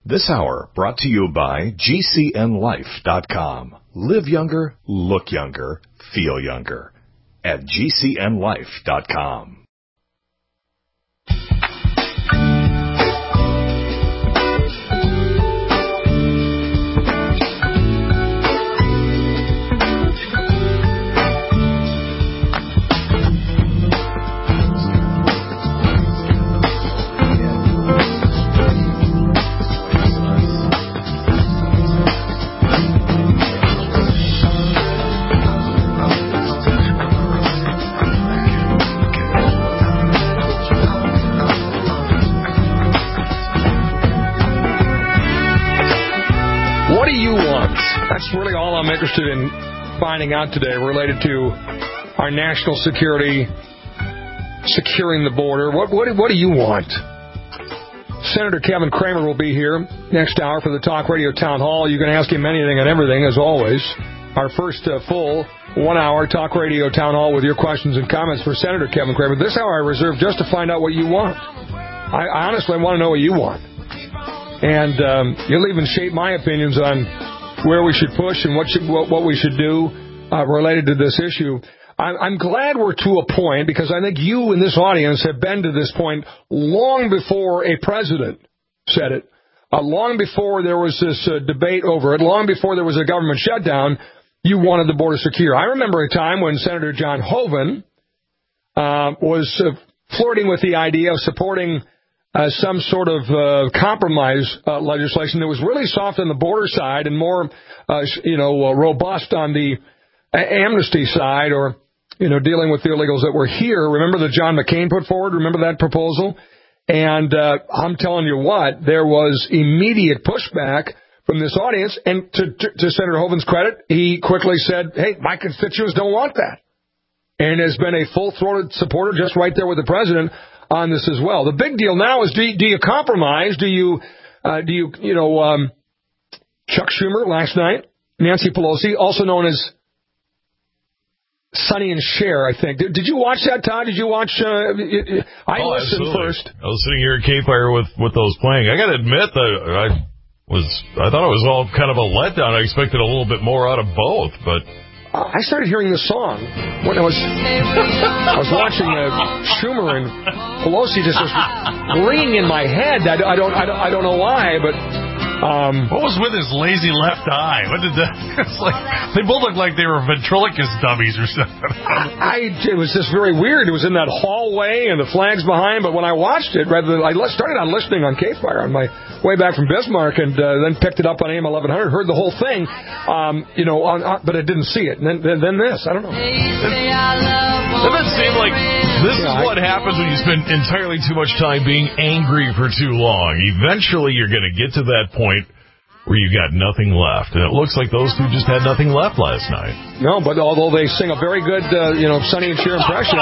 This hour brought to you by GCNLife.com. Live younger, look younger, feel younger at GCNLife.com. That's really all I'm interested in finding out today related to our national security, securing the border. What do you want? Senator Kevin Cramer will be here next hour for the Talk Radio Town Hall. You can ask him anything and everything, as always. Our first full 1 hour Talk Radio Town Hall with your questions and comments for Senator Kevin Cramer. This hour I reserved just to find out what you want. I honestly want to know what you want. And you'll even shape my opinions on where we should push and what we should do related to this issue. I'm glad we're to a point, because I think you in this audience have been to this point long before a president said it, long before there was this debate over it, long before there was a government shutdown. You wanted the border secure. I remember a time when Senator John Hoeven was flirting with the idea of supporting some sort of compromise legislation that was really soft on the border side and more, robust on the amnesty side, or, dealing with the illegals that were here. Remember that John McCain put forward? Remember that proposal? And I'm telling you what, there was immediate pushback from this audience. And to Senator Hoeven's credit, he quickly said, hey, my constituents don't want that. And has been a full-throated supporter just right there with the president on this as well. The big deal now is, do you compromise? Do you Chuck Schumer last night, Nancy Pelosi, also known as Sonny and Cher, I think. Did you watch that, Todd? Did you watch? I listened absolutely. first. I was sitting here at K-Fire with those playing. I got to admit that I thought it was all kind of a letdown. I expected a little bit more out of both, but. I started hearing the song when I was watching Schumer and Pelosi. Just was ringing in my head. I don't know why, but what was with his lazy left eye? What did that? It's like they both looked like they were ventriloquist dummies or something. It was just very weird. It was in that hallway and the flags behind. But when I watched it, I started on listening on K-Fire on my way back from Bismarck, and then picked it up on AM 1100. Heard the whole thing, but I didn't see it. And then this, I don't know. Doesn't it seem like this is what happens when you spend entirely too much time being angry for too long? Eventually, you're going to get to that point where you got nothing left. And it looks like those two just had nothing left last night. No, but although they sing a very good, Sonny and Cher impression,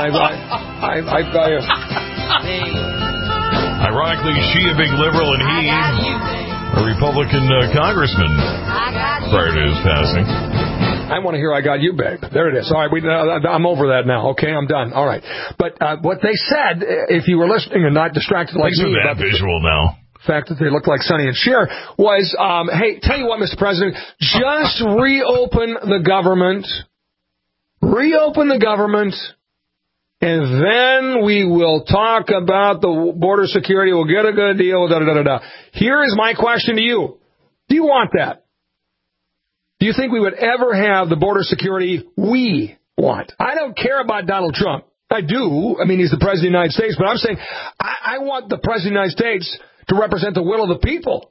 Ironically, she a big liberal and he a Republican congressman prior to his passing. I want to hear I Got You, Babe. There it is. All right, I'm over that now. Okay, I'm done. All right. But what they said, if you were listening and not distracted like me about that visual now. The fact that they look like Sonny and Cher was, hey, tell you what, Mr. President, just reopen the government. Reopen the government. And then we will talk about the border security. We'll get a good deal. Here is my question to you. Do you want that? Do you think we would ever have the border security we want? I don't care about Donald Trump. I do. I mean, he's the President of the United States. But I'm saying I want the President of the United States to represent the will of the people.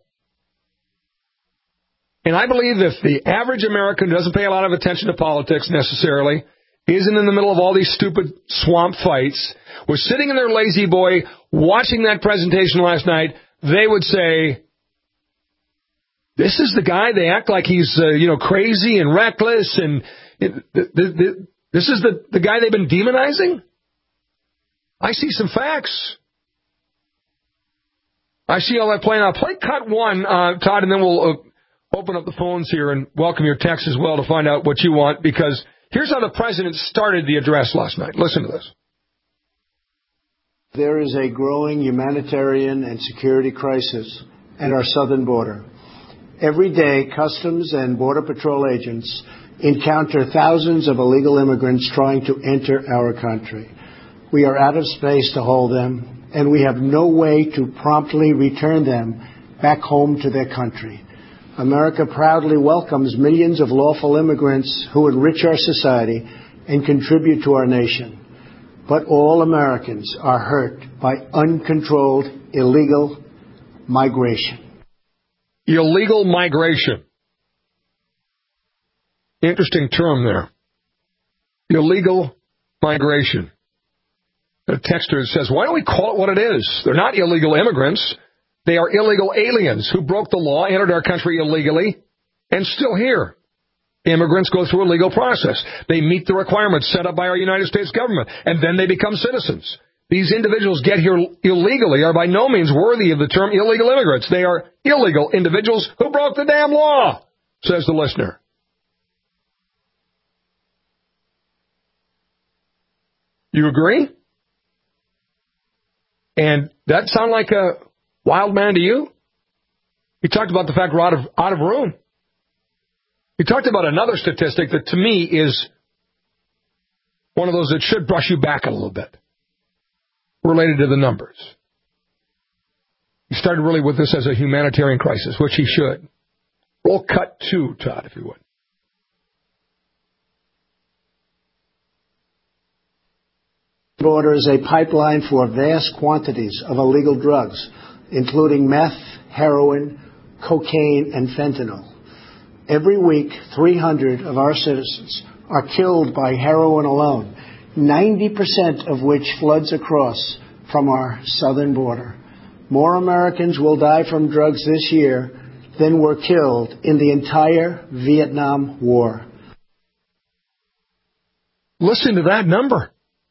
And I believe if the average American doesn't pay a lot of attention to politics necessarily, isn't in the middle of all these stupid swamp fights, was sitting in their lazy boy watching that presentation last night, they would say, this is the guy, they act like he's, crazy and reckless, and this is the guy they've been demonizing? I see some facts. I see all that playing out. Play cut one, Todd, and then we'll open up the phones here and welcome your texts as well to find out what you want, because here's how the president started the address last night. Listen to this. There is a growing humanitarian and security crisis and our southern border. Every day, Customs and Border Patrol agents encounter thousands of illegal immigrants trying to enter our country. We are out of space to hold them, and we have no way to promptly return them back home to their country. America proudly welcomes millions of lawful immigrants who enrich our society and contribute to our nation. But all Americans are hurt by uncontrolled illegal migration. Illegal migration. Interesting term there. Illegal migration. A texter says, why don't we call it what it is? They're not illegal immigrants. They are illegal aliens who broke the law, entered our country illegally, and still here. Immigrants go through a legal process. They meet the requirements set up by our United States government, and then they become citizens. These individuals get here illegally are by no means worthy of the term illegal immigrants. They are illegal individuals who broke the damn law, says the listener. You agree? And that sound like a wild man to you? He talked about the fact we're out of room. He talked about another statistic that to me is one of those that should brush you back a little bit, related to the numbers. He started really with this as a humanitarian crisis, which he should. Roll cut 2, Todd, if you would. Border is a pipeline for vast quantities of illegal drugs, including meth, heroin, cocaine, and fentanyl. Every week, 300 of our citizens are killed by heroin alone, 90% of which floods across from our southern border. More Americans will die from drugs this year than were killed in the entire Vietnam War. Listen to that number.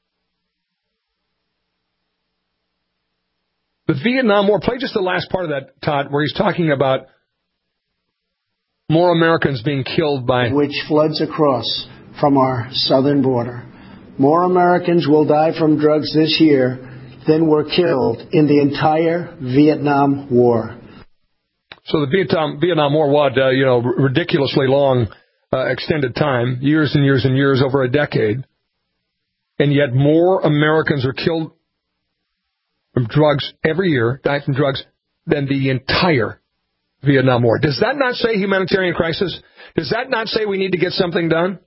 The Vietnam War, play just the last part of that, Todd, where he's talking about more Americans being killed by... which floods across from our southern border. More Americans will die from drugs this year than were killed in the entire Vietnam War. So the Vietnam War, ridiculously long, extended time, years and years and years, over a decade. And yet more Americans are killed from drugs every year, die from drugs, than the entire Vietnam War. Does that not say humanitarian crisis? Does that not say we need to get something done?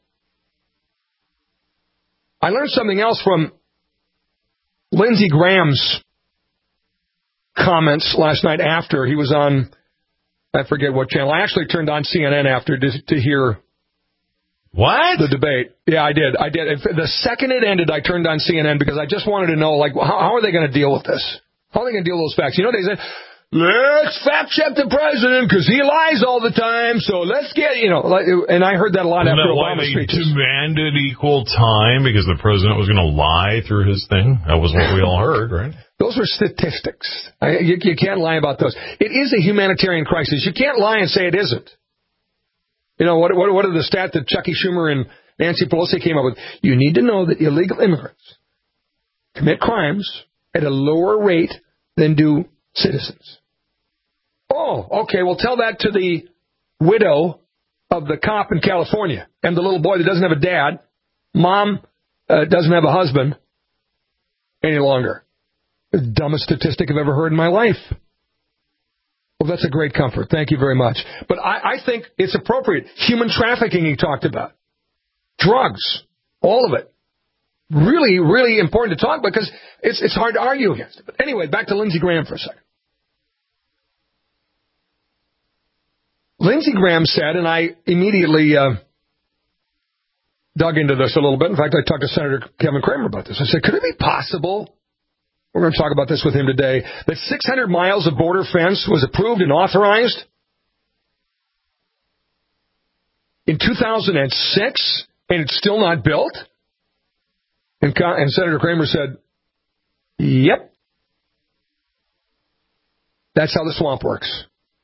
I learned something else from Lindsey Graham's comments last night after he was on, I forget what channel. I actually turned on CNN after to hear the debate. Yeah, I did. The second it ended, I turned on CNN because I just wanted to know, how are they going to deal with this? How are they going to deal with those facts? They said, let's fact check the president because he lies all the time. So let's get, and I heard that a lot after Obama's speeches. Demanded equal time because the president was going to lie through his thing. That was what we all heard, right? Those are statistics. You can't lie about those. It is a humanitarian crisis. You can't lie and say it isn't. What are the stats that Chucky Schumer and Nancy Pelosi came up with? You need to know that illegal immigrants commit crimes at a lower rate than do citizens. Oh, okay, well, tell that to the widow of the cop in California and the little boy that doesn't have a dad. Mom doesn't have a husband any longer. The dumbest statistic I've ever heard in my life. Well, that's a great comfort. Thank you very much. But I think it's appropriate. Human trafficking he talked about. Drugs. All of it. Really, really important to talk about because it's hard to argue against it. But anyway, back to Lindsey Graham for a second. Lindsey Graham said, and I immediately dug into this a little bit. In fact, I talked to Senator Kevin Cramer about this. I said, could it be possible, we're going to talk about this with him today, that 600 miles of border fence was approved and authorized in 2006 and it's still not built? And Senator Cramer said, yep. That's how the swamp works.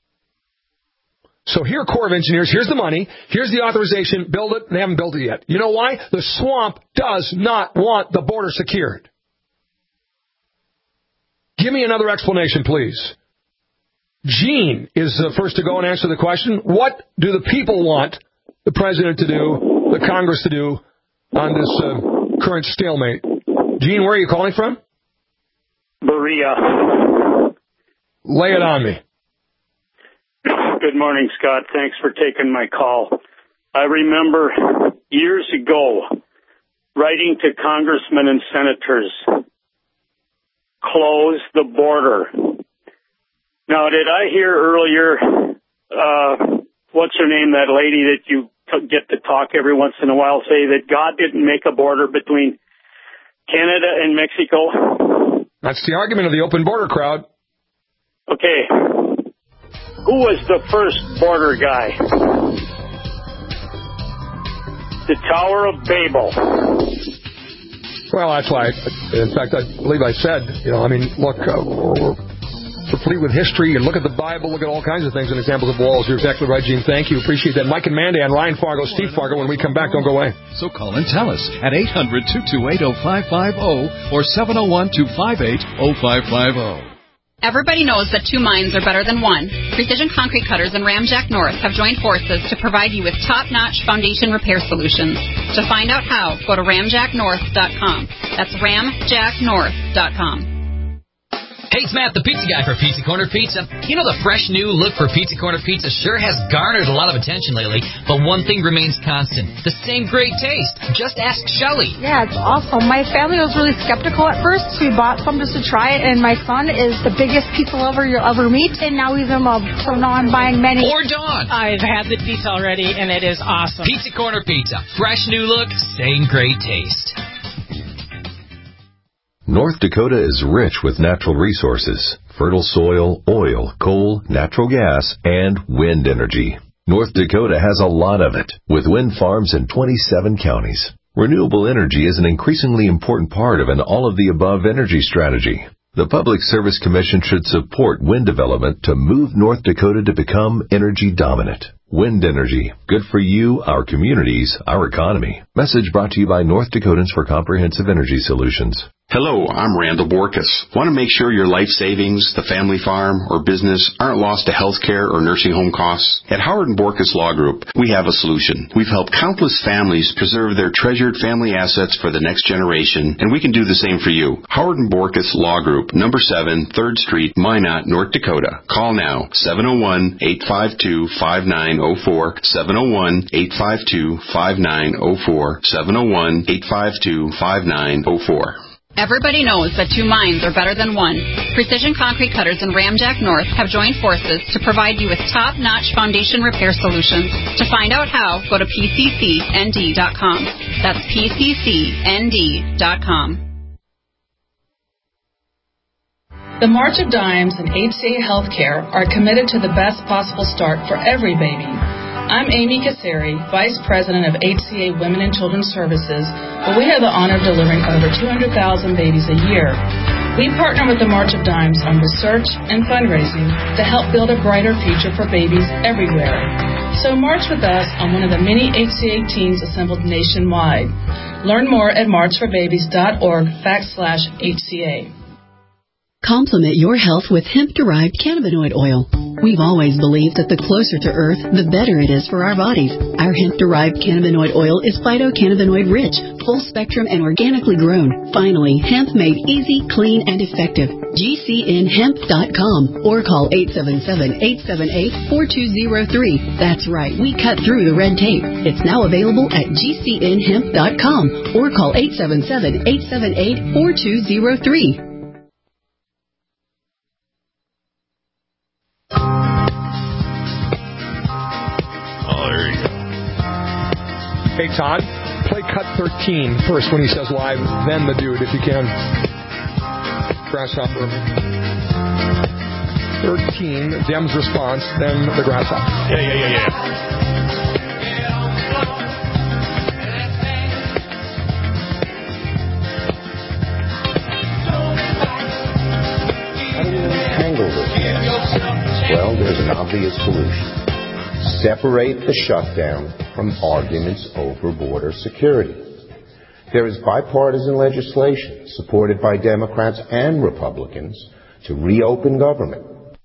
So here, Corps of Engineers, here's the money, here's the authorization, build it, and they haven't built it yet. You know why? The swamp does not want the border secured. Give me another explanation, please. Gene is first to go and answer the question. What do the people want the president to do, the Congress to do on this current stalemate? Gene, where are you calling from? Berea. Lay it on me. Good morning, Scott. Thanks for taking my call. I remember years ago writing to congressmen and senators, close the border. Now, did I hear earlier, what's her name, that lady that you get to talk every once in a while, say that God didn't make a border between Canada and Mexico? That's the argument of the open border crowd. Okay. Who was the first border guy? The Tower of Babel. Well, that's why, in fact, I believe I said, look, we're complete with history. You look at the Bible, look at all kinds of things and examples of walls. You're exactly right, Gene. Thank you. Appreciate that. Mike and Mandy on Ryan Fargo, Steve Fargo. When we come back, don't go away. So call and tell us at 800-228-0550 or 701-258-0550. Everybody knows that two minds are better than one. Precision Concrete Cutters and Ramjack North have joined forces to provide you with top-notch foundation repair solutions. To find out how, go to ramjacknorth.com. That's ramjacknorth.com. Hey, it's Matt, the pizza guy for Pizza Corner Pizza. You know, the fresh new look for Pizza Corner Pizza sure has garnered a lot of attention lately, but one thing remains constant, the same great taste. Just ask Shelly. Yeah, it's awesome. My family was really skeptical at first. We bought some just to try it, and my son is the biggest pizza lover you'll ever meet, and now he's in love, so now I'm buying many. Or Dawn. I've had the pizza already, and it is awesome. Pizza Corner Pizza. Fresh new look, same great taste. North Dakota is rich with natural resources, fertile soil, oil, coal, natural gas, and wind energy. North Dakota has a lot of it, with wind farms in 27 counties. Renewable energy is an increasingly important part of an all-of-the-above energy strategy. The Public Service Commission should support wind development to move North Dakota to become energy dominant. Wind energy. Good for you, our communities, our economy. Message brought to you by North Dakotans for Comprehensive Energy Solutions. Hello, I'm Randall Borkus. Want to make sure your life savings, the family farm, or business aren't lost to health care or nursing home costs? At Howard & Borkus Law Group, we have a solution. We've helped countless families preserve their treasured family assets for the next generation, and we can do the same for you. Howard & Borkus Law Group, number 7, 3rd Street, Minot, North Dakota. Call now, 701-852-5904, 701-852-5904, 701-852-5904. Everybody knows that two minds are better than one. Precision Concrete Cutters and Ramjack North have joined forces to provide you with top-notch foundation repair solutions. To find out how, go to pccnd.com. That's pccnd.com. The March of Dimes and HCA Healthcare are committed to the best possible start for every baby. I'm Amy Kasseri, Vice President of HCA Women and Children's Services, where we have the honor of delivering over 200,000 babies a year. We partner with the March of Dimes on research and fundraising to help build a brighter future for babies everywhere. So march with us on one of the many HCA teams assembled nationwide. Learn more at marchforbabies.org/HCA. Complement your health with hemp-derived cannabinoid oil. We've always believed that the closer to Earth, the better it is for our bodies. Our hemp-derived cannabinoid oil is phytocannabinoid-rich, full-spectrum, and organically grown. Finally, hemp made easy, clean, and effective. GCNhemp.com or call 877-878-4203. That's right, we cut through the red tape. It's now available at GCNhemp.com or call 877-878-4203. Hey, Todd, play cut 13 first when he says live, then the dude, if you can. Grasshopper. 13, Dem's response, then the grasshopper. Yeah. How do we untangle this mess? Well, there's an obvious solution. Separate the shutdown from arguments over border security. There is bipartisan legislation supported by Democrats and Republicans to reopen government.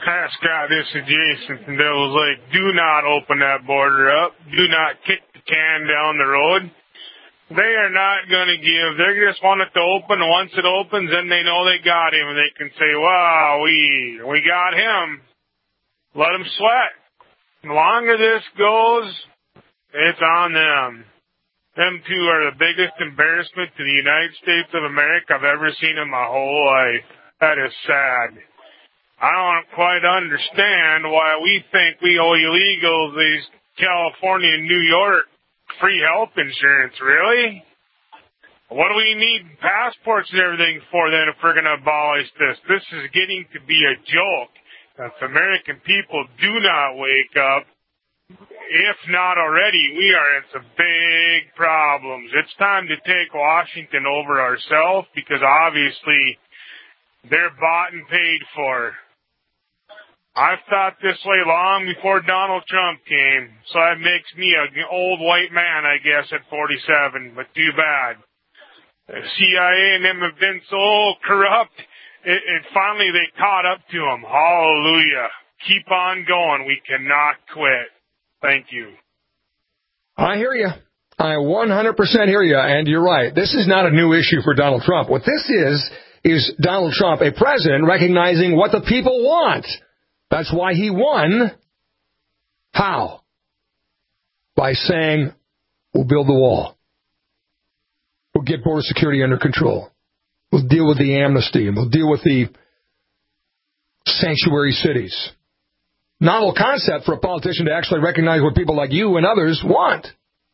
I just got this adjacent, and Bill was like, do not open that border up. Do not kick the can down the road. They are not going to give. They just want it to open. Once it opens, then they know they got him, and they can say, wow, we got him. Let them sweat. The longer this goes, it's on them. Them two are the biggest embarrassment to the United States of America I've ever seen in my whole life. That is sad. I don't quite understand why we think we owe illegals, these California and New York, free health insurance, really? What do we need passports and everything for then if we're going to abolish this? This is getting to be a joke. If American people do not wake up, if not already, we are in some big problems. It's time to take Washington over ourselves because obviously they're bought and paid for. I've thought this way long before Donald Trump came, so that makes me an old white man, I guess, at 47, but too bad. The CIA and them have been so corrupt, it finally they caught up to them. Hallelujah. Keep on going. We cannot quit. Thank you. I hear you. I 100% hear you, and you're right. This is not a new issue for Donald Trump. What this is Donald Trump, a president, recognizing what the people want. That's why he won. How? By saying, we'll build the wall. We'll get border security under control. We'll deal with the amnesty, and we'll deal with the sanctuary cities. Novel concept for a politician to actually recognize what people like you and others want.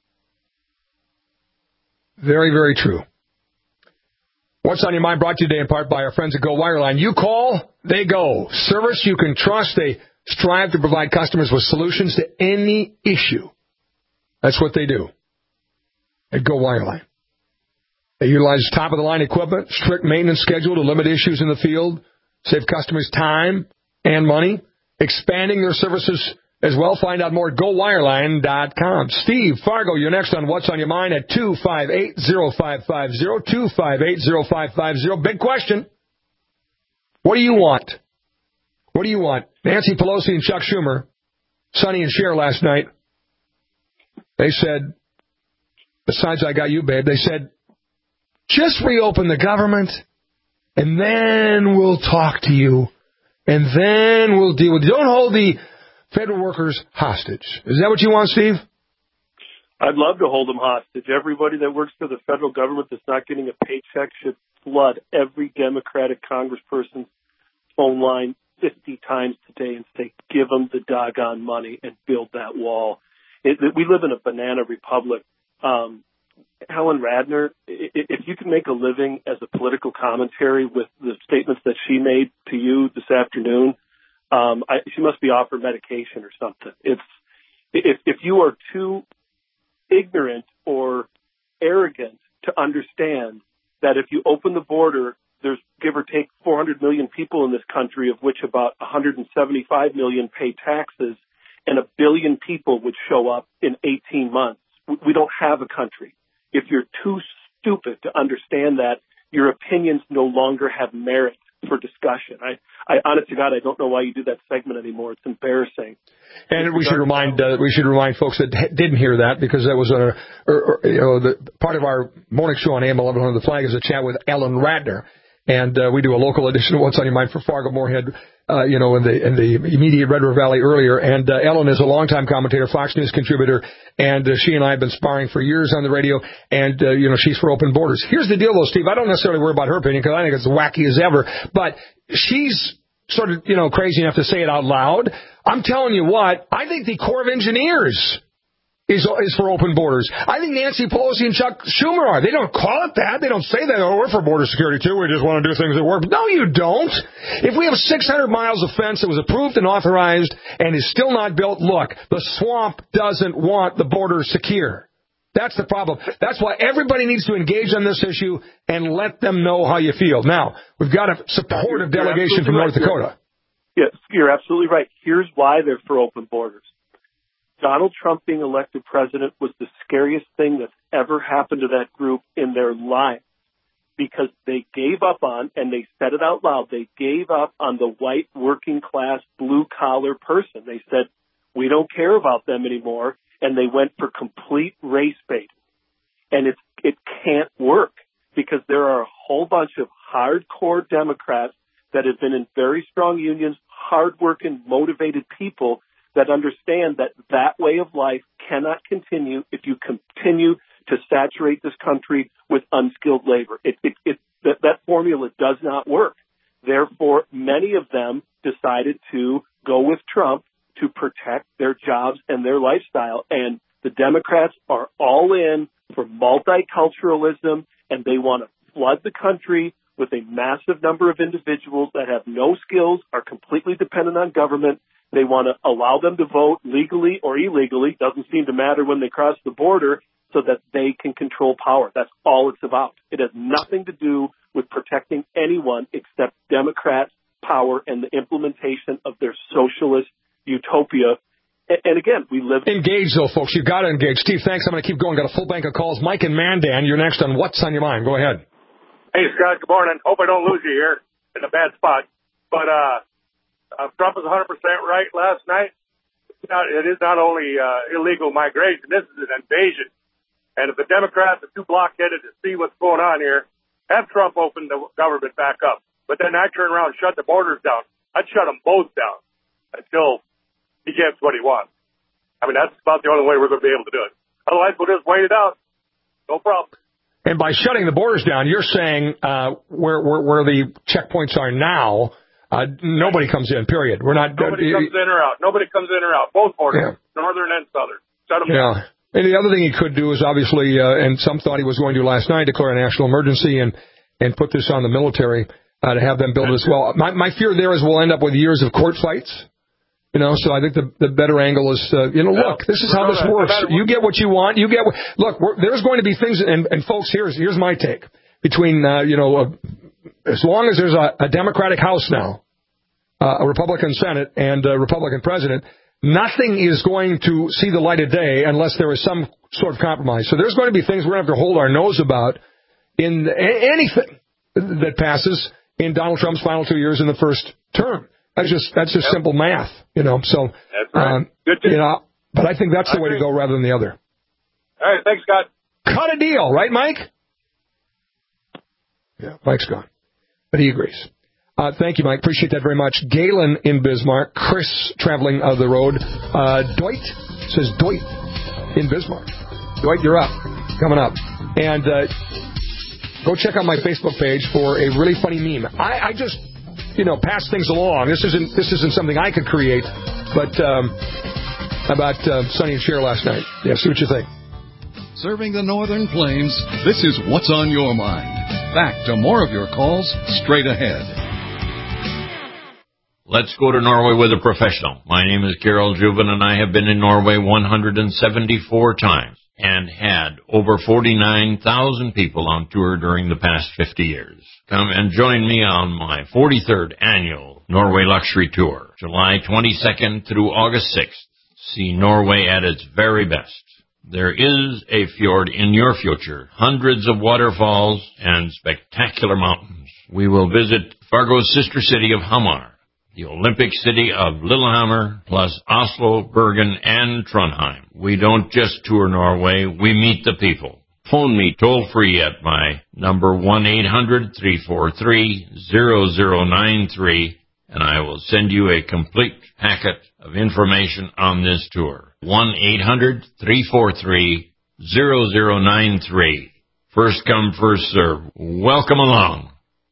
Very, very true. What's on Your Mind brought to you today in part by our friends at Go Wireline. You call, they go. Service you can trust. They strive to provide customers with solutions to any issue. That's what they do at Go Wireline. They utilize top-of-the-line equipment, strict maintenance schedule to limit issues in the field, save customers time and money, expanding their services as well. Find out more at GoWireline.com. Steve, Fargo, you're next on What's on Your Mind at 258-0550, 258-0550. Big question. What do you want? What do you want? Nancy Pelosi and Chuck Schumer, Sonny and Cher last night, they said, besides I got you, babe, they said, just reopen the government, and then we'll talk to you, and then we'll deal with you. Don't hold the federal workers hostage. Is that what you want, Steve? I'd love to hold them hostage. Everybody that works for the federal government that's not getting a paycheck should flood every Democratic congressperson's phone line 50 times today and say, give them the doggone money and build that wall. We live in a banana republic. Helen Radner, if you can make a living as a political commentary with the statements that she made to you this afternoon, she must be offered medication or something. If you are too ignorant or arrogant to understand that if you open the border, there's give or take 400 million people in this country, of which about 175 million pay taxes, and 1 billion people would show up in 18 months. We don't have a country. If you're too stupid to understand that, your opinions no longer have merit for discussion. I honest to God, I don't know why you do that segment anymore. It's embarrassing. And we should remind folks that didn't hear that, because that was part of our morning show on AM 1100 The Flag is a chat with Ellen Radner, and we do a local edition of What's on Your Mind for Fargo, Moorhead, in the immediate Red River Valley earlier. And Ellen is a longtime commentator, Fox News contributor, and she and I have been sparring for years on the radio, and, she's for open borders. Here's the deal, though, Steve. I don't necessarily worry about her opinion, because I think it's wacky as ever, but she's sort of, crazy enough to say it out loud. I'm telling you what, I think the Corps of Engineers is for open borders. I think Nancy Pelosi and Chuck Schumer are. They don't call it that. They don't say that, we're for border security, too. We just want to do things that work. No, you don't. If we have 600 miles of fence that was approved and authorized and is still not built, look, the swamp doesn't want the border secure. That's the problem. That's why everybody needs to engage on this issue and let them know how you feel. Now, we've got a supportive delegation from North Dakota. Yes, you're absolutely right. Here's why they're for open borders. Donald Trump being elected president was the scariest thing that's ever happened to that group in their life, because they gave up on, and they said it out loud, they gave up on the white working class blue collar person. They said, we don't care about them anymore, and they went for complete race baiting. And it can't work because there are a whole bunch of hardcore Democrats that have been in very strong unions, hardworking, motivated people that understand that that way of life cannot continue if you continue to saturate this country with unskilled labor. That formula does not work. Therefore, many of them decided to go with Trump to protect their jobs and their lifestyle. And the Democrats are all in for multiculturalism, and they want to flood the country with a massive number of individuals that have no skills, are completely dependent on government. They want to allow them to vote legally or illegally, doesn't seem to matter when they cross the border, so that they can control power. That's all it's about. It has nothing to do with protecting anyone except Democrats' power and the implementation of their socialist utopia. And again, we live... Engage, though, folks. You've got to engage. Steve, thanks. I'm going to keep going. Got a full bank of calls. Mike and Mandan, you're next on What's on Your Mind. Go ahead. Hey, Scott, good morning. Hope I don't lose you here in a bad spot. But Trump was 100% right last night. It is not only illegal migration. This is an invasion. And if the Democrats are too blockheaded to see what's going on here, have Trump open the government back up. But then I turn around and shut the borders down. I'd shut them both down until he gets what he wants. I mean, that's about the only way we're going to be able to do it. Otherwise, we'll just wait it out. No problem. And by shutting the borders down, you're saying where the checkpoints are now, nobody comes in, period. Nobody comes in or out. Nobody comes in or out. Both borders, northern and southern. Shut them down. And the other thing he could do is obviously, and some thought he was going to last night, declare a national emergency and put this on the military to have them build it as well. My fear there is we'll end up with years of court fights. So I think the better angle is, look, this is how this works. You get what you want. Look, there's going to be things, and folks, here's my take. Between, as long as there's a Democratic House now, a Republican Senate, and a Republican President, nothing is going to see the light of day unless there is some sort of compromise. So there's going to be things we're going to have to hold our nose about in anything that passes in Donald Trump's final 2 years in the first term. That's just simple math, So, that's right. But I think that's the way to go rather than the other. All right, thanks, Scott. Cut a deal, right, Mike? Yeah, Mike's gone, but he agrees. Thank you, Mike. Appreciate that very much. Galen in Bismarck, Chris traveling the road. Dwight says Dwight in Bismarck. Dwight, you're up, coming up, and go check out my Facebook page for a really funny meme. I just pass things along. This isn't something I could create, but about Sonny and Cher last night. Yeah, see what you think. Serving the Northern Plains, this is What's on Your Mind. Back to more of your calls straight ahead. Let's go to Norway with a professional. My name is Carol Juven, and I have been in Norway 174 times and had over 49,000 people on tour during the past 50 years. Come and join me on my 43rd annual Norway Luxury Tour, July 22nd through August 6th. See Norway at its very best. There is a fjord in your future, hundreds of waterfalls, and spectacular mountains. We will visit Fargo's sister city of Hamar, the Olympic city of Lillehammer, plus Oslo, Bergen, and Trondheim. We don't just tour Norway, we meet the people. Phone me toll-free at my number 1-800-343-0093, and I will send you a complete packet of information on this tour. 1-800-343-0093. First come, first serve. Welcome along.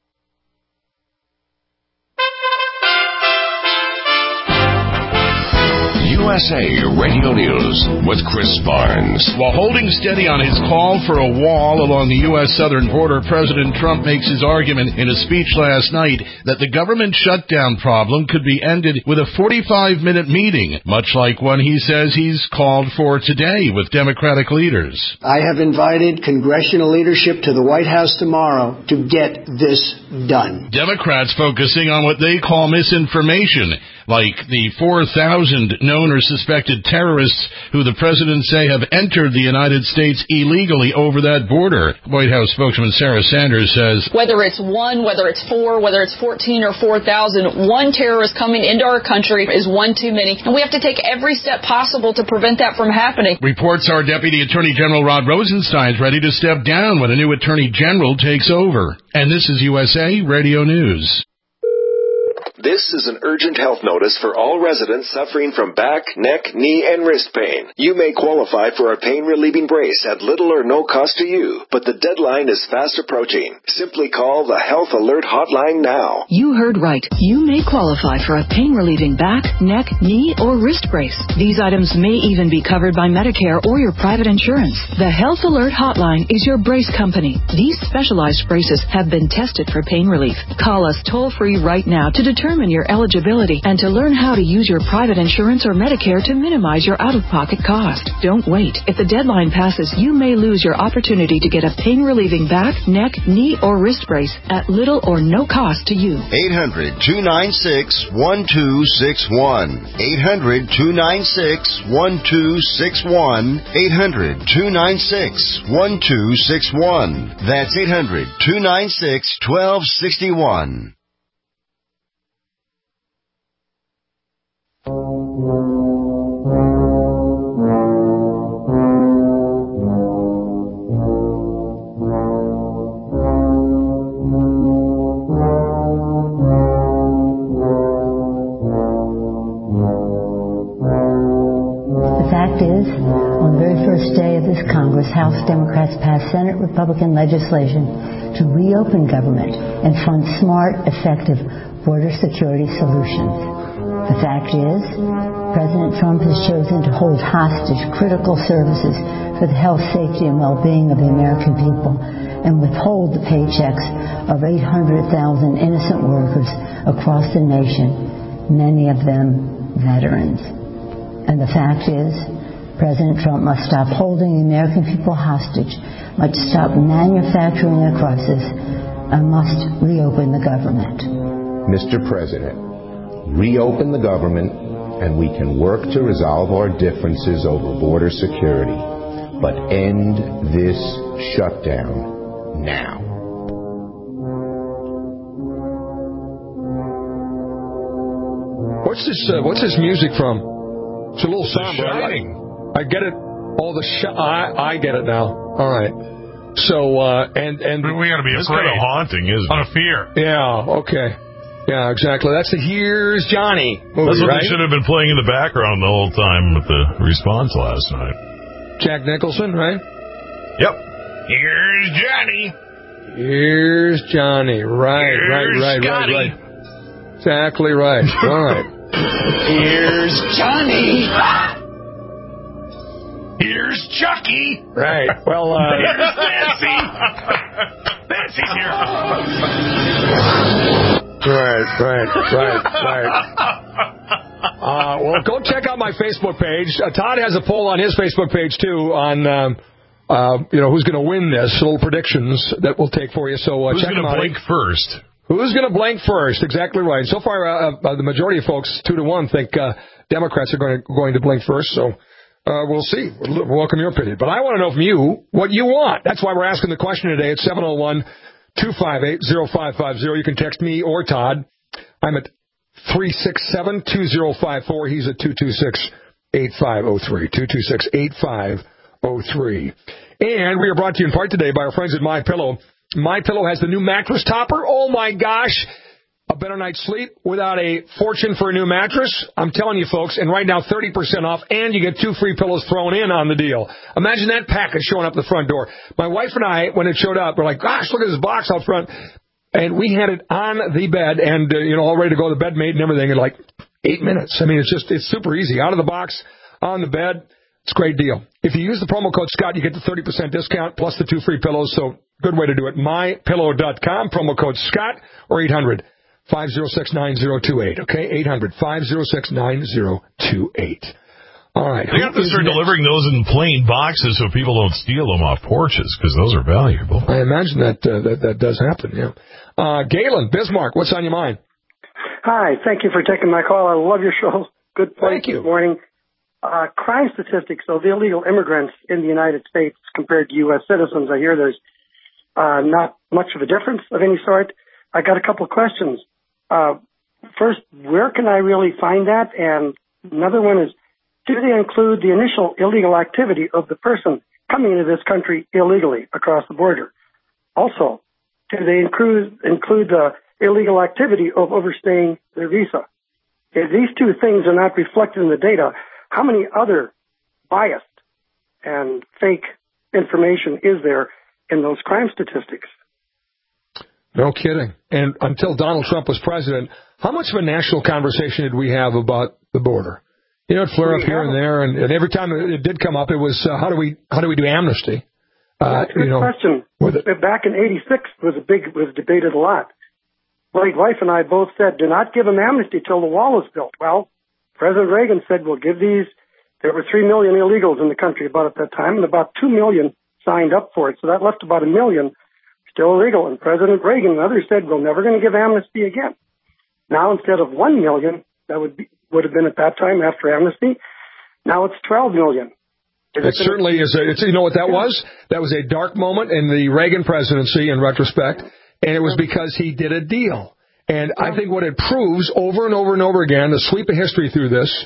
USA Radio News with Chris Barnes. While holding steady on his call for a wall along the U.S. southern border, President Trump makes his argument in a speech last night that the government shutdown problem could be ended with a 45-minute meeting, much like one he says he's called for today with Democratic leaders. I have invited congressional leadership to the White House tomorrow to get this done. Democrats focusing on what they call misinformation. like the 4,000 known or suspected terrorists who the president say have entered the United States illegally over that border. White House spokesman Sarah Sanders says, whether it's 1, whether it's 4, whether it's 14 or 4,000, one terrorist coming into our country is one too many, and we have to take every step possible to prevent that from happening. Reports are Deputy Attorney General Rod Rosenstein's ready to step down when a new Attorney General takes over. And this is USA Radio News. This is an urgent health notice for all residents suffering from back, neck, knee, and wrist pain. You may qualify for a pain-relieving brace at little or no cost to you, but the deadline is fast approaching. Simply call the Health Alert Hotline now. You heard right. You may qualify for a pain-relieving back, neck, knee, or wrist brace. These items may even be covered by Medicare or your private insurance. The Health Alert Hotline is your brace company. These specialized braces have been tested for pain relief. Call us toll-free right now to determine your eligibility and to learn how to use your private insurance or Medicare to minimize your out-of-pocket cost. Don't wait. If the deadline passes, you may lose your opportunity to get a pain-relieving back, neck, knee, or wrist brace at little or no cost to you. 800-296-1261. 800-296-1261. 800-296-1261. That's 800-296-1261. Congress, House Democrats passed Senate Republican legislation to reopen government and fund smart, effective border security solutions. The fact is, President Trump has chosen to hold hostage critical services for the health, safety, and well-being of the American people and withhold the paychecks of 800,000 innocent workers across the nation, many of them veterans. And the fact is, President Trump must stop holding the American people hostage, must stop manufacturing a crisis, and must reopen the government. Mr. President, reopen the government and we can work to resolve our differences over border security. But end this shutdown now. What's this music from? It's a little somber. I get it. I get it now. All right. So, and we got to be afraid. It's kind of haunting, isn't it? On a fear. Yeah. Okay. Yeah, exactly. That's the Here's Johnny movie, that's what right? They should have been playing in the background the whole time with the response last night. Jack Nicholson, right? Yep. Here's Johnny. Here's Johnny. Right. Exactly right. All right. Here's Johnny. Here's Chucky. Right. Well, here's Nancy. Nancy's here. Right. Well, go check out my Facebook page. Todd has a poll on his Facebook page too on who's going to win this. Little predictions that we'll take for you. So who's check them out. Who's going to blink first? Who's going to blink first? Exactly right. So far, the majority of folks, 2-1, think Democrats are going to blink first. So. We'll see. We'll welcome your opinion. But I want to know from you what you want. That's why we're asking the question today at 701-258-0550. You can text me or Todd. I'm at 367-2054. He's at 226-8503. 226-8503. And we are brought to you in part today by our friends at MyPillow. MyPillow has the new mattress topper. Oh, my gosh. A better night's sleep without a fortune for a new mattress. I'm telling you, folks, and right now 30% off, and you get 2 free pillows thrown in on the deal. Imagine that package showing up at the front door. My wife and I, when it showed up, we're like, gosh, look at this box out front. And we had it on the bed and, all ready to go, the bed made and everything in like 8 minutes. I mean, it's super easy. Out of the box, on the bed. It's a great deal. If you use the promo code Scott, you get the 30% discount plus the 2 free pillows. So good way to do it. MyPillow.com, promo code Scott, or 800-506-9028. Okay, 800-506-9028. All right. They have to start delivering those in plain boxes so people don't steal them off porches, because those are valuable. I imagine that does happen, yeah. Galen, Bismarck, what's on your mind? Hi, thank you for taking my call. I love your show. Good point. Thank you. Good morning. Crime statistics of illegal immigrants in the United States compared to U.S. citizens. I hear there's not much of a difference of any sort. I got a couple of questions. First, where can I really find that? And another one is, do they include the initial illegal activity of the person coming into this country illegally across the border? Also, do they include the illegal activity of overstaying their visa? If these two things are not reflected in the data, how many other biased and fake information is there in those crime statistics? No kidding. And until Donald Trump was president, how much of a national conversation did we have about the border? You know, it'd flare up here and there, and every time it did come up, it was how do we do amnesty? That's a good question. Back in '86 was debated a lot. My wife and I both said, do not give them amnesty till the wall is built. Well, President Reagan said, we'll give these. There were 3 million illegals in the country about at that time, and about 2 million signed up for it. So that left about 1 million still illegal. And President Reagan and others said, we're never going to give amnesty again. Now, instead of 1 million, that would have been at that time after amnesty, now it's 12 million. It certainly is. You know what that was? That was a dark moment in the Reagan presidency, in retrospect, and it was because he did a deal. And I think what it proves over and over and over again, the sweep of history through this,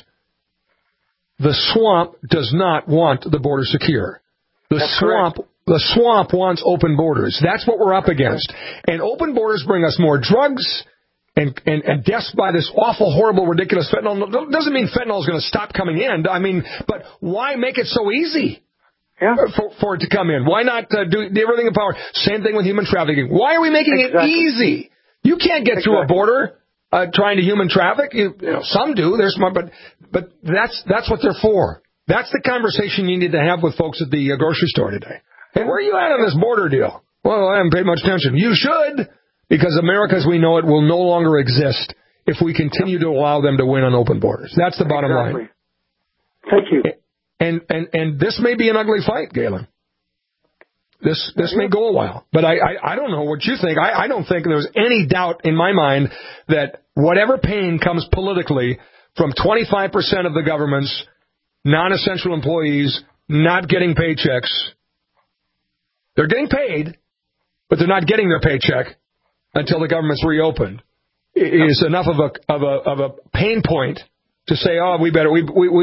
the swamp does not want the border secure. The swamp wants open borders. That's what we're up against. And open borders bring us more drugs and deaths by this awful, horrible, ridiculous fentanyl. Doesn't mean fentanyl is going to stop coming in. I mean, but why make it so easy for it to come in? Why not do everything in power? Same thing with human trafficking. Why are we making it easy? You can't get through a border trying to human traffic. You know, some do. They're smart, but that's what they're for. That's the conversation you need to have with folks at the grocery store today. Hey, where are you at on this border deal? Well, I haven't paid much attention. You should, because America as we know it will no longer exist if we continue to allow them to win on open borders. That's the bottom line. Thank you. And this may be an ugly fight, Galen. This may go a while, but I don't know what you think. I don't think there's any doubt in my mind that whatever pain comes politically from 25% of the government's non-essential employees not getting paychecks, they're getting paid, but they're not getting their paycheck until the government's reopened. It is enough of a pain point to say, oh, we better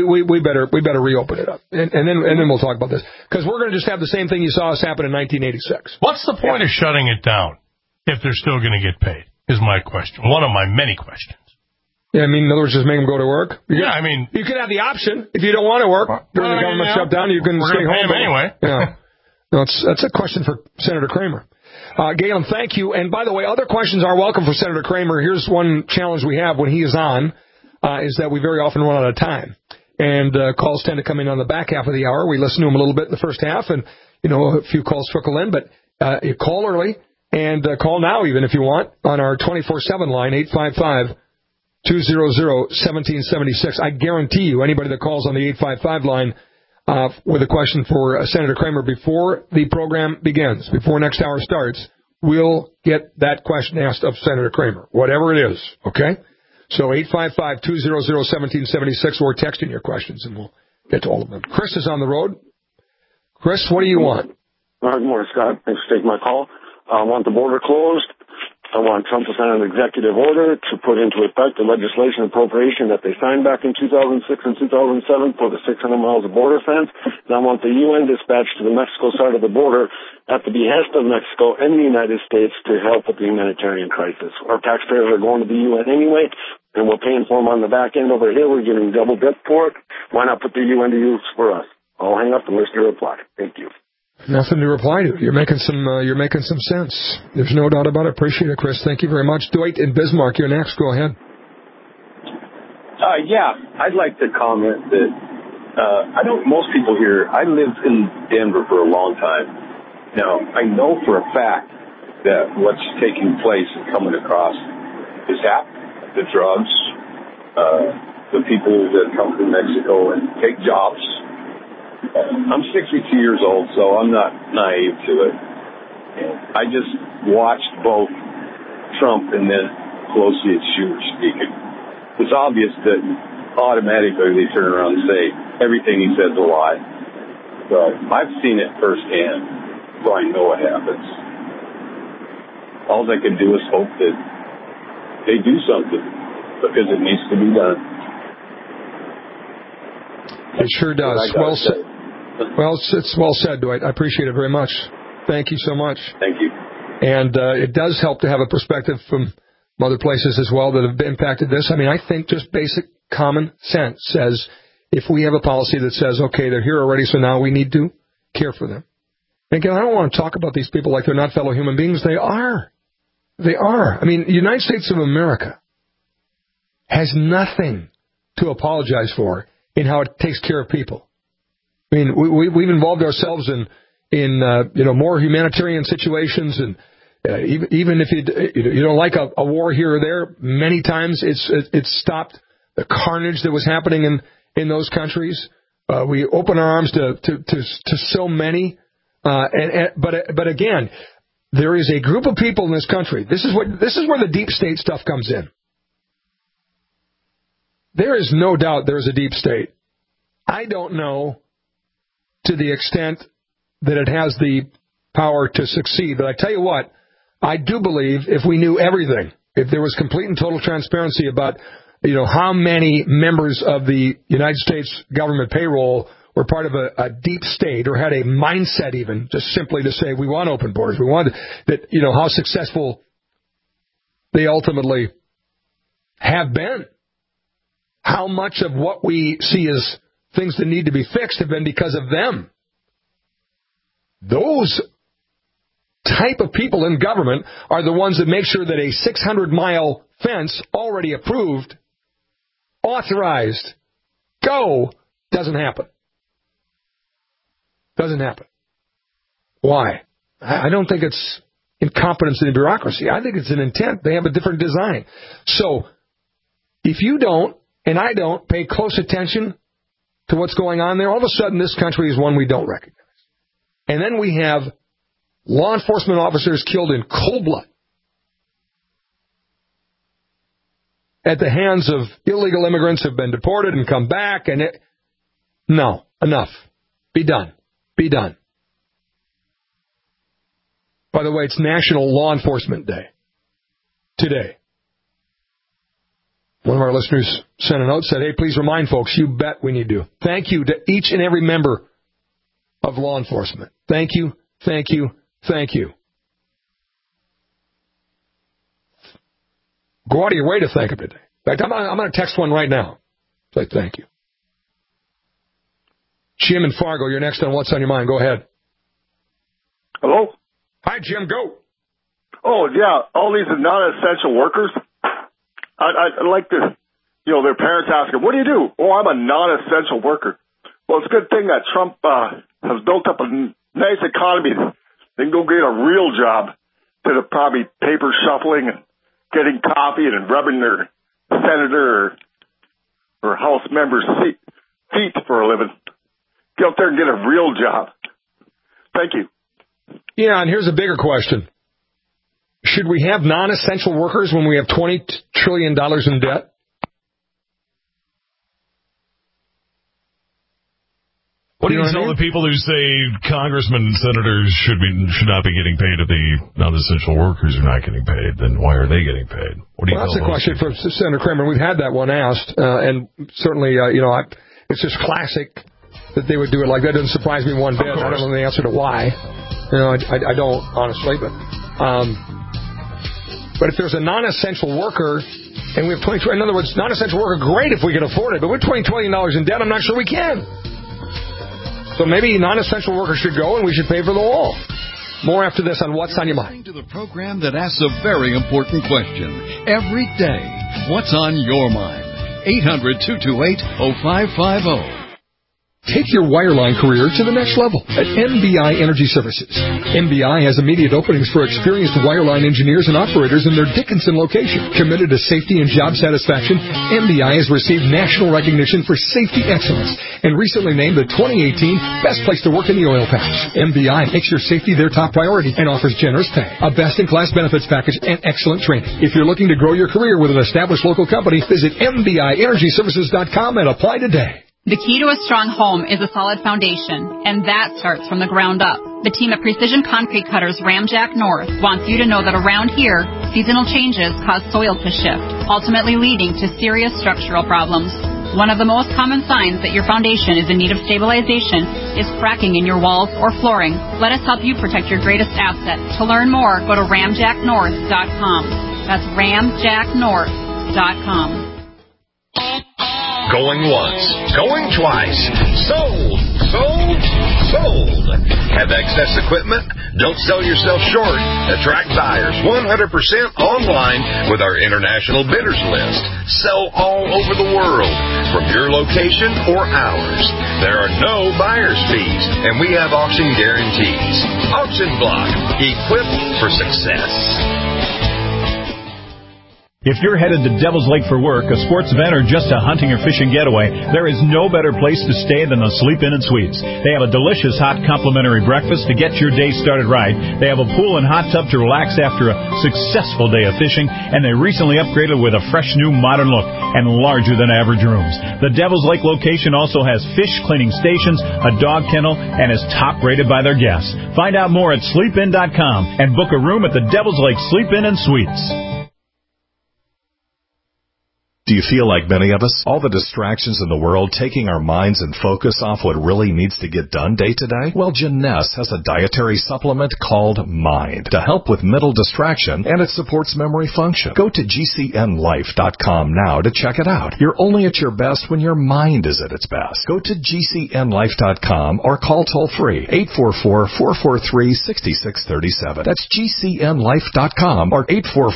reopen it up, and then we'll talk about this, because we're going to just have the same thing you saw us happen in 1986. What's the point of shutting it down if they're still going to get paid? Is my question. One of my many questions. Yeah, I mean, in other words, just make them go to work. You can have the option if you don't want to work during the government shutdown. You can stay home anyway. Yeah, no, that's a question for Senator Kramer. Galen, thank you. And by the way, other questions are welcome for Senator Kramer. Here's one challenge we have when he is on. Is that we very often run out of time. And calls tend to come in on the back half of the hour. We listen to them a little bit in the first half, and, a few calls trickle in. But you call early, and call now even if you want, on our 24/7 line, 855-200-1776. I guarantee you, anybody that calls on the 855 line with a question for Senator Kramer before the program begins, before next hour starts, we'll get that question asked of Senator Kramer, whatever it is, okay? So 855-200-1776, or text in your questions, and we'll get to all of them. Chris is on the road. Chris, what do you want? Good morning, Scott. Thanks for taking my call. I want the border closed. I want Trump to sign an executive order to put into effect the legislation appropriation that they signed back in 2006 and 2007 for the 600 miles of border fence. And I want the UN dispatched to the Mexico side of the border at the behest of Mexico and the United States to help with the humanitarian crisis. Our taxpayers are going to the UN anyway, and we're paying for them on the back end over here. We're getting double dip for it. Why not put the UN to use for us? I'll hang up and listen to your reply. Thank you. Nothing to reply to. You're making some sense. There's no doubt about it. Appreciate it, Chris. Thank you very much. Dwight in Bismarck, you're next. Go ahead. Yeah, I'd like to comment that most people here, I lived in Denver for a long time. Now, I know for a fact that what's taking place and coming across is happening. The drugs, the people that come from Mexico and take jobs. I'm 62 years old, so I'm not naive to it. And I just watched both Trump and then Pelosi and Schumer speaking. It's obvious that automatically they turn around and say everything he says is a lie. But I've seen it firsthand, so I know what happens. All I can do is hope that they do something, because it needs to be done. It sure does. Well said. Well, it's well said, Dwight. I appreciate it very much. Thank you so much. Thank you. And it does help to have a perspective from other places as well that have impacted this. I mean, I think just basic common sense says if we have a policy that says, okay, they're here already, so now we need to care for them. And again, I don't want to talk about these people like they're not fellow human beings. They are. They are. I mean, the United States of America has nothing to apologize for in how it takes care of people. I mean, we've involved ourselves in more humanitarian situations, and even if you don't like a war here or there, many times it's stopped the carnage that was happening in those countries. We open our arms to so many, but again, there is a group of people in this country. This is where the deep state stuff comes in. There is no doubt there is a deep state. I don't know to the extent that it has the power to succeed. But I tell you what, I do believe if we knew everything, if there was complete and total transparency about, how many members of the United States government payroll were part of a deep state or had a mindset even just simply to say, we want open borders. We want that, how successful they ultimately have been. How much of what we see as things that need to be fixed have been because of them. Those type of people in government are the ones that make sure that a 600-mile fence already approved, authorized, doesn't happen. Doesn't happen. Why? I don't think it's incompetence in the bureaucracy. I think it's an intent. They have a different design. So if you don't, and I don't, pay close attention to what's going on there, all of a sudden this country is one we don't recognize. And then we have law enforcement officers killed in cold blood at the hands of illegal immigrants who have been deported and come back. No, enough. Be done. Be done. By the way, it's National Law Enforcement Day today. One of our listeners sent a note, said, hey, please remind folks, you bet we need to. Thank you to each and every member of law enforcement. Thank you, thank you, thank you. Go out of your way to thank them today. In fact, I'm going to text one right now. Say thank you. Jim in Fargo, you're next on What's on Your Mind. Go ahead. Hello? Hi, Jim, go. Oh, yeah, all these non-essential workers. I'd like to, their parents ask them, what do you do? Oh, I'm a non-essential worker. Well, it's a good thing that Trump has built up a nice economy. They can go get a real job instead of probably paper shuffling and getting coffee and rubbing their senator or House member's feet for a living. Get out there and get a real job. Thank you. Yeah, and here's a bigger question. Should we have non-essential workers when we have $20 trillion in debt? What do you tell the people who say congressmen and senators should not be getting paid if the non-essential workers are not getting paid? Then why are they getting paid? What do you that's a question for Senator Kramer. We've had that one asked, and certainly, it's just classic that they would do it like that. Doesn't surprise me one bit. I don't know the answer to why. I don't, honestly, but if there's a non-essential worker and we have in other words, non-essential worker, great if we can afford it, but with $20 trillion in debt, I'm not sure we can. So maybe non-essential workers should go and we should pay for the wall. More after this on What's on Your Mind. To the program that asks a very important question every day. What's on your mind? 800-228-0550. Take your wireline career to the next level at MBI Energy Services. MBI has immediate openings for experienced wireline engineers and operators in their Dickinson location. Committed to safety and job satisfaction, MBI has received national recognition for safety excellence and recently named the 2018 Best Place to Work in the Oil Patch. MBI makes your safety their top priority and offers generous pay, a best-in-class benefits package, and excellent training. If you're looking to grow your career with an established local company, visit MBIEnergyServices.com and apply today. The key to a strong home is a solid foundation, and that starts from the ground up. The team at Precision Concrete Cutters Ramjack North wants you to know that around here, seasonal changes cause soil to shift, ultimately leading to serious structural problems. One of the most common signs that your foundation is in need of stabilization is cracking in your walls or flooring. Let us help you protect your greatest asset. To learn more, go to ramjacknorth.com. That's ramjacknorth.com. Going once, going twice. Sold, sold, sold. Have excess equipment? Don't sell yourself short. Attract buyers 100% online with our international bidders list. Sell all over the world, from your location or ours. There are no buyer's fees, and we have auction guarantees. Auction Block, equipped for success. If you're headed to Devil's Lake for work, a sports event, or just a hunting or fishing getaway, there is no better place to stay than the Sleep Inn and Suites. They have a delicious hot complimentary breakfast to get your day started right. They have a pool and hot tub to relax after a successful day of fishing, and they recently upgraded with a fresh new modern look and larger than average rooms. The Devil's Lake location also has fish cleaning stations, a dog kennel, and is top rated by their guests. Find out more at sleepin.com and book a room at the Devil's Lake Sleep Inn and Suites. Do you feel like many of us? All the distractions in the world taking our minds and focus off what really needs to get done day to day? Well, Jeunesse has a dietary supplement called Mind to help with mental distraction, and it supports memory function. Go to GCNlife.com now to check it out. You're only at your best when your mind is at its best. Go to GCNlife.com or call toll-free 844-443-6637. That's GCNlife.com or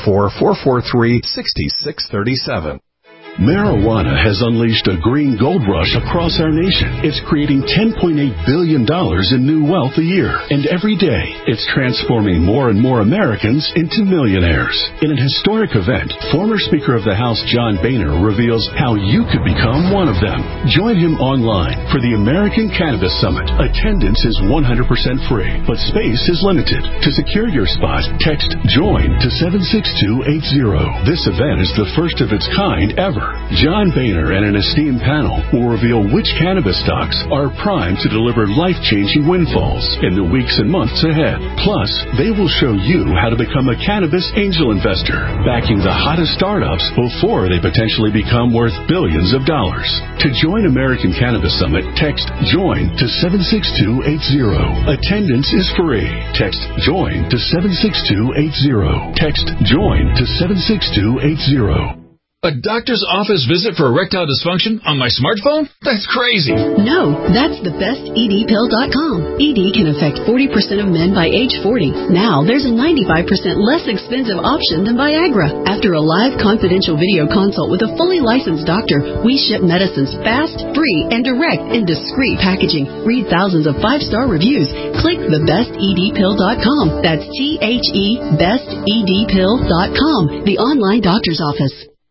844-443-6637. Marijuana has unleashed a green gold rush across our nation. It's creating $10.8 billion in new wealth a year. And every day, it's transforming more and more Americans into millionaires. In an historic event, former Speaker of the House John Boehner reveals how you could become one of them. Join him online for the American Cannabis Summit. Attendance is 100% free, but space is limited. To secure your spot, text JOIN to 76280. This event is the first of its kind ever. John Boehner and an esteemed panel will reveal which cannabis stocks are primed to deliver life-changing windfalls in the weeks and months ahead. Plus, they will show you how to become a cannabis angel investor, backing the hottest startups before they potentially become worth billions of dollars. To join American Cannabis Summit, text JOIN to 76280. Attendance is free. Text JOIN to 76280. Text JOIN to 76280. A doctor's office visit for erectile dysfunction on my smartphone? That's crazy. No, that's the bestedpill.com. ED can affect 40% of men by age 40. Now, there's a 95% less expensive option than Viagra. After a live confidential video consult with a fully licensed doctor, we ship medicines fast, free, and direct in discreet packaging. Read thousands of 5-star reviews. Click thebestedpill.com. That's THE bestedpill.com, the online doctor's office.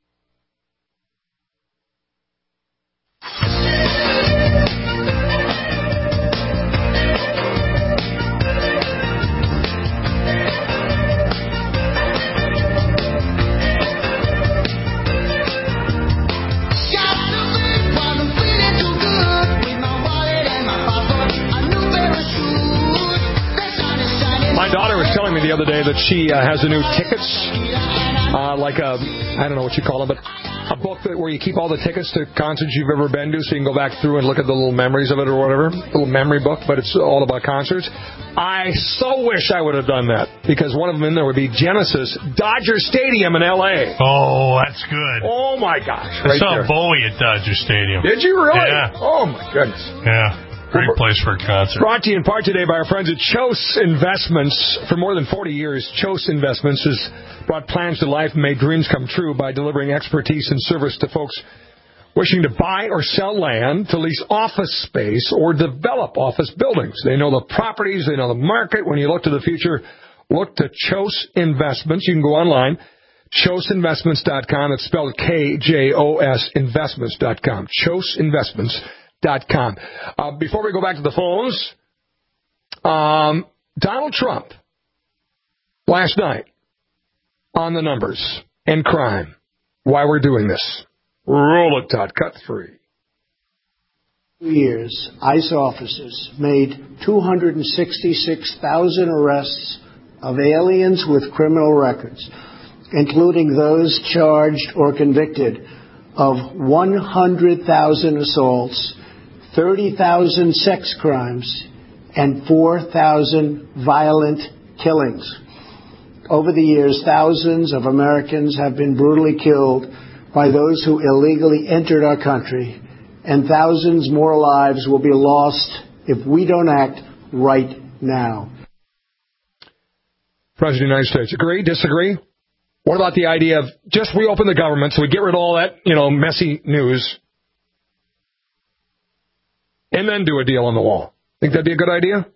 My daughter was telling me the other day that she has the new tickets, like a, I don't know what you call them, but a book where you keep all the tickets to concerts you've ever been to, so you can go back through and look at the little memories of it or whatever, little memory book, but it's all about concerts. I so wish I would have done that, because one of them in there would be Genesis, Dodger Stadium in L.A. Oh, that's good. Oh, my gosh. I saw Bowie at Dodger Stadium. Did you really? Yeah. Oh, my goodness. Yeah. Great place for a concert. Brought to you in part today by our friends at Chose Investments. For more than 40 years, Chose Investments has brought plans to life and made dreams come true by delivering expertise and service to folks wishing to buy or sell land to lease office space or develop office buildings. They know the properties. They know the market. When you look to the future, look to Chose Investments. You can go online, ChoseInvestments.com. It's spelled KJOS Investments.com. ChoseInvestments.com. Before we go back to the phones, Donald Trump last night on the numbers and crime. Why we're doing this. Roll it, Todd. Cut 3. Years, ICE officers made 266,000 arrests of aliens with criminal records, including those charged or convicted of 100,000 assaults, 30,000 sex crimes, and 4,000 violent killings. Over the years, thousands of Americans have been brutally killed by those who illegally entered our country, and thousands more lives will be lost if we don't act right now. President of the United States, agree, disagree? What about the idea of just reopen the government so we get rid of all that, messy news, and then do a deal on the wall? Think that'd be a good idea?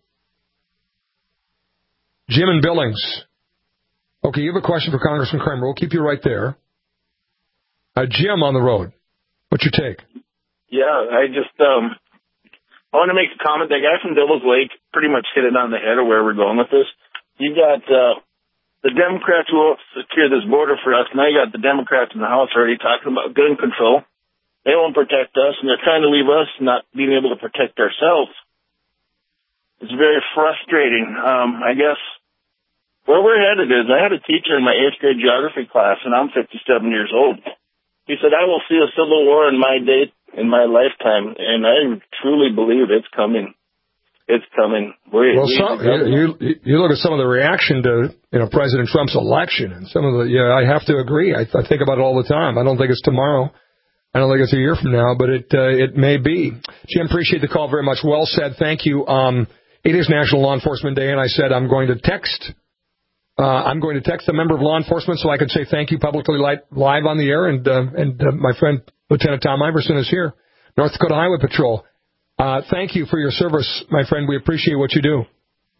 Jim in Billings. Okay, you have a question for Congressman Kramer. We'll keep you right there. Jim on the road. What's your take? Yeah, I want to make a comment. That guy from Devil's Lake pretty much hit it on the head of where we're going with this. You got the Democrats who won't secure this border for us. Now you got the Democrats in the House already talking about gun control. They won't protect us, and they're trying to leave us not being able to protect ourselves. It's very frustrating. I guess where we're headed is, I had a teacher in my 8th grade geography class, and I'm 57 years old. He said, I will see a civil war in my lifetime, and I truly believe it's coming. It's coming. You look at some of the reaction to President Trump's election, and some of the I have to agree. I think about it all the time. I don't think it's tomorrow. I don't think it's a year from now, but it may be. Jim, appreciate the call very much. Well said. Thank you. It is National Law Enforcement Day, and I said I'm going to text a member of law enforcement so I could say thank you publicly live on the air. And my friend Lieutenant Tom Iverson is here, North Dakota Highway Patrol. Thank you for your service, my friend. We appreciate what you do.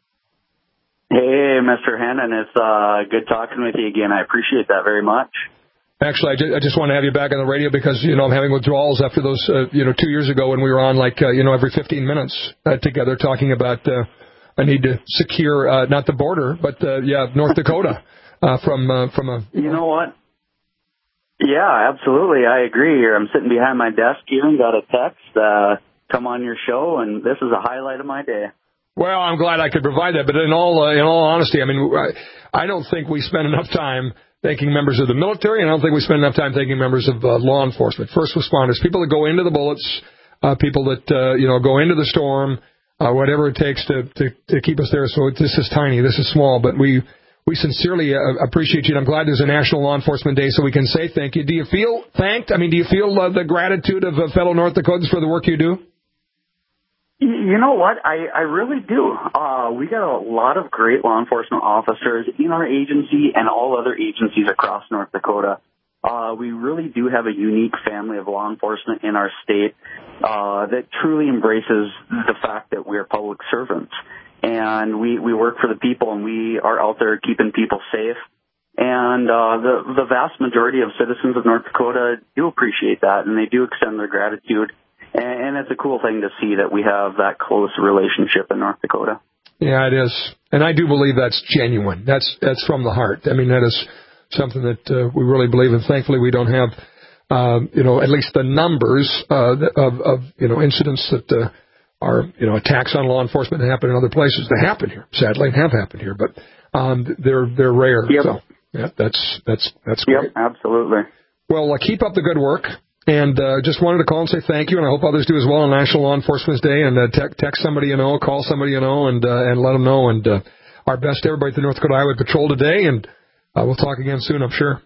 Hey, Mr. Hannon, it's good talking with you again. I appreciate that very much. Actually, I just want to have you back on the radio because, I'm having withdrawals after those, 2 years ago when we were on every 15 minutes together talking about I need to secure not the border, but North Dakota from a. You know what? Yeah, absolutely. I agree. Here, I'm sitting behind my desk here and got a text. Come on your show, and this is a highlight of my day. Well, I'm glad I could provide that. But in all honesty, I don't think we spend enough time thanking members of the military, and I don't think we spend enough time thanking members of law enforcement, first responders, people that go into the bullets, people that go into the storm. Whatever it takes to keep us there. So this is tiny, this is small, but we sincerely appreciate you. And I'm glad there's a National Law Enforcement Day so we can say thank you. Do you feel thanked? Do you feel the gratitude of fellow North Dakotans for the work you do? You know what? I really do. We got a lot of great law enforcement officers in our agency and all other agencies across North Dakota. We really do have a unique family of law enforcement in our state that truly embraces the fact that we're public servants. And we work for the people, and we are out there keeping people safe. And the vast majority of citizens of North Dakota do appreciate that, and they do extend their gratitude. And it's a cool thing to see that we have that close relationship in North Dakota. Yeah, it is. And I do believe that's genuine. That's from the heart. That is something that we really believe in. Thankfully, we don't have, at least the numbers of incidents that are, attacks on law enforcement that happen in other places. They happen here, sadly, and have happened here, but they're rare. Yep. So, yeah, that's great. Yep, absolutely. Well, keep up the good work. And just wanted to call and say thank you, and I hope others do as well on National Law Enforcement Day. And text somebody call somebody and let them know. And our best to everybody at the North Dakota Highway Patrol today, and we'll talk again soon, I'm sure.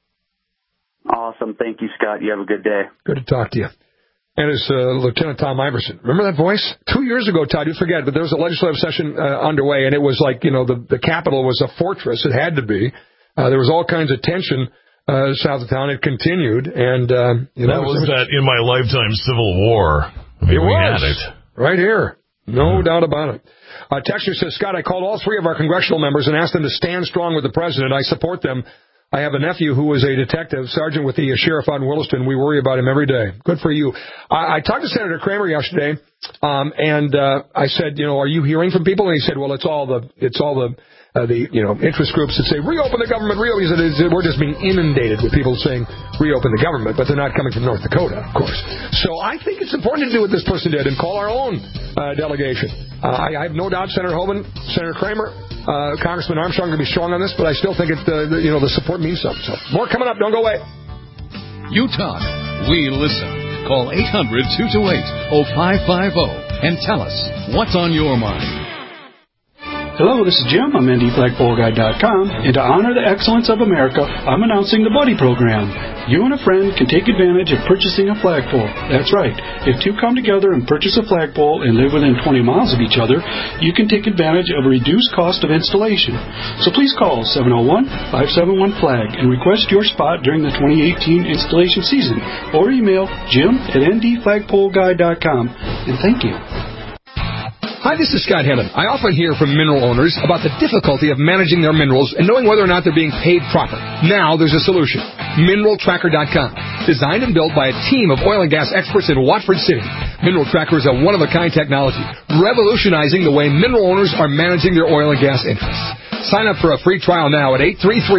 Awesome. Thank you, Scott. You have a good day. Good to talk to you. And it's Lieutenant Tom Iverson. Remember that voice? 2 years ago, Todd, you forget, but there was a legislative session underway, and it was like, the Capitol was a fortress. It had to be. There was all kinds of tension south of town. It continued, and that was that in my lifetime Civil War. We had it right here, no doubt about it. Texter says, Scott, I called all 3 of our congressional members and asked them to stand strong with the president. I support them. I have a nephew who is a detective, sergeant with the sheriff out in Williston. We worry about him every day. Good for you. I talked to Senator Kramer yesterday, and I said, are you hearing from people? And he said, well, it's all the interest groups that say reopen the government. He said, we're just being inundated with people saying reopen the government, but they're not coming from North Dakota, of course. So I think it's important to do what this person did and call our own delegation. I have no doubt Senator Hoeven, Senator Kramer, Congressman Armstrong are going to be strong on this, but I still think the support means something. So more coming up. Don't go away. You talk, we listen. Call 800-228-0550 and tell us what's on your mind. Hello, this is Jim. I'm NDFlagpoleGuy.com, and to honor the excellence of America, I'm announcing the Buddy Program. You and a friend can take advantage of purchasing a flagpole. That's right. If 2 come together and purchase a flagpole and live within 20 miles of each other, you can take advantage of a reduced cost of installation. So please call 701-571-FLAG and request your spot during the 2018 installation season, or email jim@ndflagpoleguy.com. And thank you. Hi, this is Scott Hennon. I often hear from mineral owners about the difficulty of managing their minerals and knowing whether or not they're being paid proper. Now there's a solution. MineralTracker.com. Designed and built by a team of oil and gas experts in Watford City. Mineral Tracker is a one-of-a-kind technology, revolutionizing the way mineral owners are managing their oil and gas interests. Sign up for a free trial now at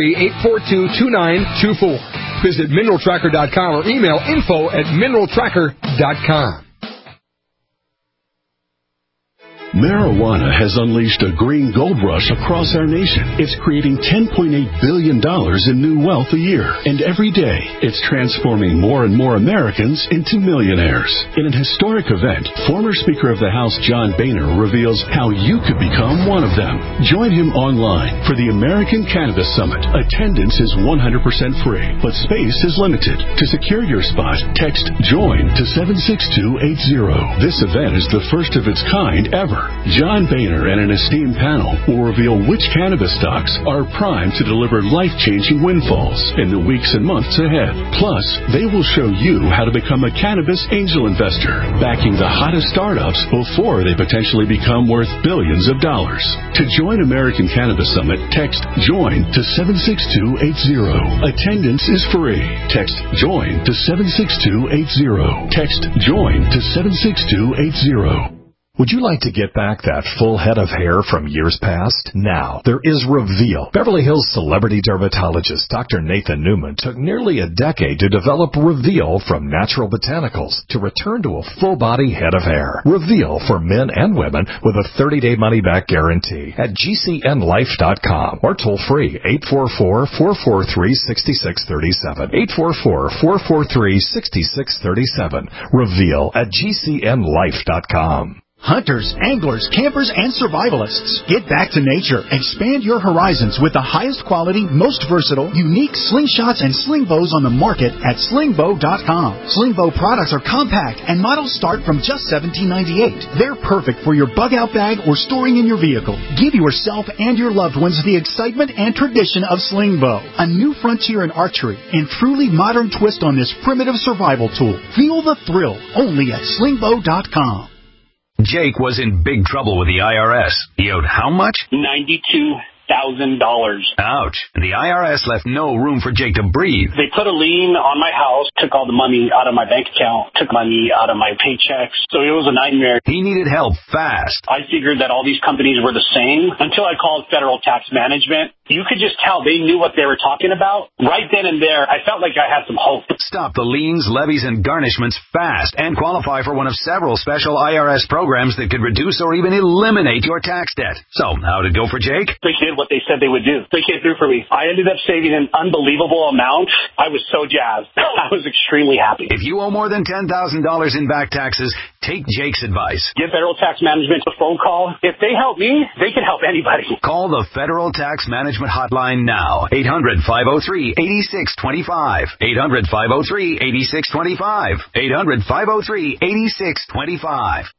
833-842-2924. Visit MineralTracker.com or email info@MineralTracker.com. Marijuana has unleashed a green gold rush across our nation. It's creating $10.8 billion in new wealth a year. And every day, it's transforming more and more Americans into millionaires. In an historic event, former Speaker of the House John Boehner reveals how you could become one of them. Join him online for the American Cannabis Summit. Attendance is 100% free, but space is limited. To secure your spot, text JOIN to 76280. This event is the first of its kind ever. John Boehner and an esteemed panel will reveal which cannabis stocks are primed to deliver life-changing windfalls in the weeks and months ahead. Plus, they will show you how to become a cannabis angel investor, backing the hottest startups before they potentially become worth billions of dollars. To join American Cannabis Summit, text JOIN to 76280. Attendance is free. Text JOIN to 76280. Text JOIN to 76280. Would you like to get back that full head of hair from years past? Now, there is Reveal. Beverly Hills celebrity dermatologist Dr. Nathan Newman took nearly a decade to develop Reveal from natural botanicals to return to a full-body head of hair. Reveal for men and women with a 30-day money-back guarantee at GCNlife.com or toll-free 844-443-6637. 844-443-6637. Reveal at GCNlife.com. Hunters, anglers, campers, and survivalists. Get back to nature. Expand your horizons with the highest quality, most versatile, unique slingshots and sling bows on the market at slingbow.com. Slingbow products are compact and models start from just $17.98. They're perfect for your bug out bag or storing in your vehicle. Give yourself and your loved ones the excitement and tradition of Slingbow, a new frontier in archery and truly modern twist on this primitive survival tool. Feel the thrill only at slingbow.com. Jake was in big trouble with the IRS. He owed how much? $92,000. Ouch. And the IRS left no room for Jake to breathe. They put a lien on my house, took all the money out of my bank account, took money out of my paychecks. So it was a nightmare. He needed help fast. I figured that all these companies were the same until I called Federal Tax Management. You could just tell they knew what they were talking about. Right then and there, I felt like I had some hope. Stop the liens, levies, and garnishments fast and qualify for one of several special IRS programs that could reduce or even eliminate your tax debt. So, how'd it go for Jake? They did what they said they would do. They came through for me. I ended up saving an unbelievable amount. I was so jazzed. I was extremely happy. If you owe more than $10,000 in back taxes, take Jake's advice. Give Federal Tax Management a phone call. If they help me, they can help anybody. Call the Federal Tax Management hotline now. 800-503-8625. 800-503-8625. 800-503-8625.